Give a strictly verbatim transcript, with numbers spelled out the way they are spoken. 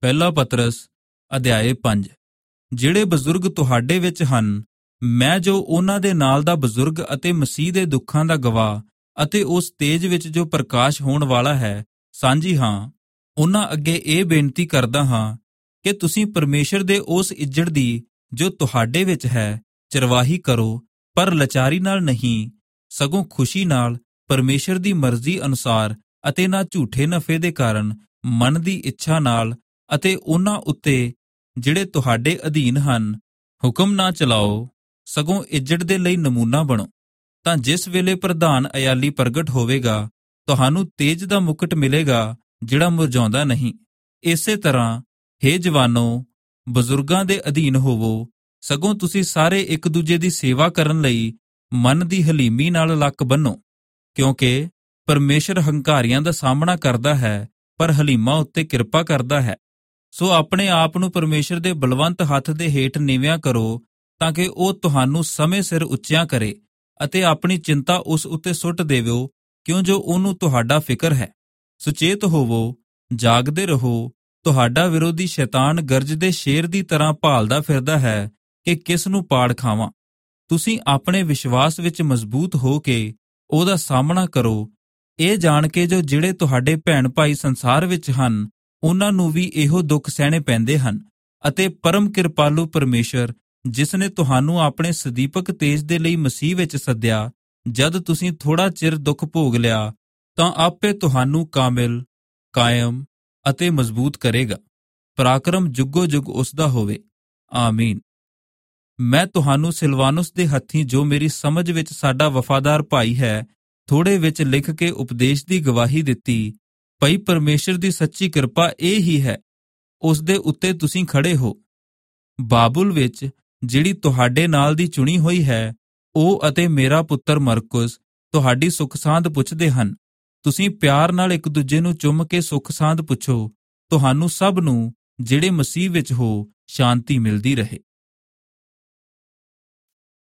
ਪਹਿਲਾ ਪਤਰਸ ਅਧਿਆਏ ਪੰਜ। ਜਿਹੜੇ ਬਜ਼ੁਰਗ ਤੁਹਾਡੇ ਵਿੱਚ ਹਨ, ਮੈਂ ਜੋ ਉਹਨਾਂ ਦੇ ਨਾਲ ਦਾ ਬਜ਼ੁਰਗ ਅਤੇ ਮਸੀਹ ਦੇ ਦੁੱਖਾਂ ਦਾ ਗਵਾਹ ਅਤੇ ਉਸ ਤੇਜ ਵਿੱਚ ਜੋ ਪ੍ਰਕਾਸ਼ ਹੋਣ ਵਾਲਾ ਹੈ ਸਾਂਝੀ ਹਾਂ, ਉਹਨਾਂ ਅੱਗੇ ਇਹ ਬੇਨਤੀ ਕਰਦਾ ਹਾਂ ਕਿ ਤੁਸੀਂ ਪਰਮੇਸ਼ਰ ਦੇ ਉਸ ਇੱਜੜ ਦੀ ਜੋ ਤੁਹਾਡੇ ਵਿੱਚ ਹੈ ਚਰਵਾਹੀ ਕਰੋ, ਪਰ ਲਾਚਾਰੀ ਨਾਲ ਨਹੀਂ, ਸਗੋਂ ਖੁਸ਼ੀ ਨਾਲ, ਪਰਮੇਸ਼ਰ ਦੀ ਮਰਜ਼ੀ ਅਨੁਸਾਰ ਅਤੇ ਨਾ ਝੂਠੇ ਨਫੇ ਦੇ ਕਾਰਨ, ਮਨ ਦੀ ਇੱਛਾ ਨਾਲ, ਅਤੇ ਉਹਨਾਂ ਉੱਤੇ ਜਿਹੜੇ ਤੁਹਾਡੇ ਅਧੀਨ ਹਨ ਹੁਕਮ ਨਾ ਚਲਾਓ, ਸਗੋਂ ਇੱਜੜ ਦੇ ਲਈ ਨਮੂਨਾ ਬਣੋ। ਤਾਂ ਜਿਸ ਵੇਲੇ ਪ੍ਰਧਾਨ ਅਯਾਲੀ ਪ੍ਰਗਟ ਹੋਵੇਗਾ, ਤੁਹਾਨੂੰ ਤੇਜ ਦਾ ਮੁਕਟ ਮਿਲੇਗਾ ਜਿਹੜਾ ਮੁਰਝਾਉਂਦਾ ਨਹੀਂ। ਇਸੇ ਤਰ੍ਹਾਂ ਹੇ ਜਵਾਨੋ, ਬਜ਼ੁਰਗਾਂ ਦੇ ਅਧੀਨ ਹੋਵੋ, ਸਗੋਂ ਤੁਸੀਂ ਸਾਰੇ ਇੱਕ ਦੂਜੇ ਦੀ ਸੇਵਾ ਕਰਨ ਲਈ ਮਨ ਦੀ ਹਲੀਮੀ ਨਾਲ ਲੱਕ ਬੰਨੋ, ਕਿਉਂਕਿ ਪਰਮੇਸ਼ਰ ਹੰਕਾਰੀਆਂ ਦਾ ਸਾਹਮਣਾ ਕਰਦਾ ਹੈ, ਪਰ ਹਲੀਮਾਂ ਉੱਤੇ ਕਿਰਪਾ ਕਰਦਾ ਹੈ। ਸੋ ਆਪਣੇ ਆਪ ਨੂੰ ਪਰਮੇਸ਼ਰ ਦੇ ਬਲਵੰਤ ਹੱਥ ਦੇ ਹੇਠ ਨੀਵਿਆਂ ਕਰੋ, ਤਾਂ ਕਿ ਉਹ ਤੁਹਾਨੂੰ ਸਮੇਂ ਸਿਰ ਉੱਚਿਆਂ ਕਰੇ, ਅਤੇ ਆਪਣੀ ਚਿੰਤਾ ਉਸ ਉੱਤੇ ਸੁੱਟ ਦੇਵੋ, ਕਿਉਂ ਜੋ ਉਹਨੂੰ ਤੁਹਾਡਾ ਫਿਕਰ ਹੈ। ਸੁਚੇਤ ਹੋਵੋ, ਜਾਗਦੇ ਰਹੋ। ਤੁਹਾਡਾ ਵਿਰੋਧੀ ਸ਼ੈਤਾਨ ਗਰਜਦੇ ਸ਼ੇਰ ਦੀ ਤਰ੍ਹਾਂ ਭਾਲਦਾ ਫਿਰਦਾ ਹੈ ਕਿ ਕਿਸ ਨੂੰ ਪਾੜ ਖਾਵਾਂ। ਤੁਸੀਂ ਆਪਣੇ ਵਿਸ਼ਵਾਸ ਵਿੱਚ ਮਜ਼ਬੂਤ ਹੋ ਕੇ ਉਹਦਾ ਸਾਹਮਣਾ ਕਰੋ, ਇਹ ਜਾਣ ਕੇ ਜੋ ਜਿਹੜੇ ਤੁਹਾਡੇ ਭੈਣ ਭਾਈ ਸੰਸਾਰ ਵਿੱਚ ਹਨ, ਉਹਨਾਂ ਨੂੰ ਵੀ ਇਹੋ ਦੁੱਖ ਸਹਿਣੇ ਪੈਂਦੇ ਹਨ। ਅਤੇ ਪਰਮ ਕਿਰਪਾਲੂ ਪਰਮੇਸ਼ਰ, ਜਿਸ ਨੇ ਤੁਹਾਨੂੰ ਆਪਣੇ ਸਦੀਪਕ ਤੇਜ ਦੇ ਲਈ ਮਸੀਹ ਵਿੱਚ ਸੱਦਿਆ, ਜਦ ਤੁਸੀਂ ਥੋੜਾ ਚਿਰ ਦੁੱਖ ਭੋਗ ਲਿਆ, ਤਾਂ ਆਪੇ ਤੁਹਾਨੂੰ ਕਾਮਿਲ, ਕਾਇਮ ਅਤੇ ਮਜ਼ਬੂਤ ਕਰੇਗਾ। ਪਰਾਕਰਮ ਜੁਗੋ ਜੁਗ ਉਸ ਦਾ ਹੋਵੇ। ਆਮੀਨ। ਮੈਂ ਤੁਹਾਨੂੰ ਸਿਲਵਾਨੁਸ ਦੇ ਹੱਥੀਂ, ਜੋ ਮੇਰੀ ਸਮਝ ਵਿੱਚ ਸਾਡਾ ਵਫਾਦਾਰ ਭਾਈ ਹੈ, ਥੋੜੇ ਵਿੱਚ ਲਿਖ ਕੇ ਉਪਦੇਸ਼ ਦੀ ਗਵਾਹੀ ਦਿੱਤੀ। ਭਈ ਪਰਮੇਸ਼ਰ ਦੀ ਸੱਚੀ ਕਿਰਪਾ ਇਹ ਹੀ ਹੈ, ਉਸ ਦੇ ਉੱਤੇ ਤੁਸੀਂ ਖੜੇ ਹੋ। ਬਾਬੁਲ ਵਿੱਚ ਜਿਹੜੀ ਤੁਹਾਡੇ ਨਾਲ ਦੀ ਚੁਣੀ ਹੋਈ ਹੈ, ਉਹ ਅਤੇ ਮੇਰਾ ਪੁੱਤਰ ਮਰਕੁਸ ਤੁਹਾਡੀ ਸੁੱਖ ਸਾਂਦ ਪੁੱਛਦੇ ਹਨ। ਤੁਸੀਂ ਪਿਆਰ ਨਾਲ ਇੱਕ ਦੂਜੇ ਨੂੰ ਚੁੰਮ ਕੇ ਸੁੱਖ ਸਾਂਦ ਪੁੱਛੋ। ਤੁਹਾਨੂੰ ਸਭ ਨੂੰ ਜਿਹੜੇ ਮਸੀਹ ਵਿੱਚ ਹੋ ਸ਼ਾਂਤੀ ਮਿਲਦੀ ਰਹੇ।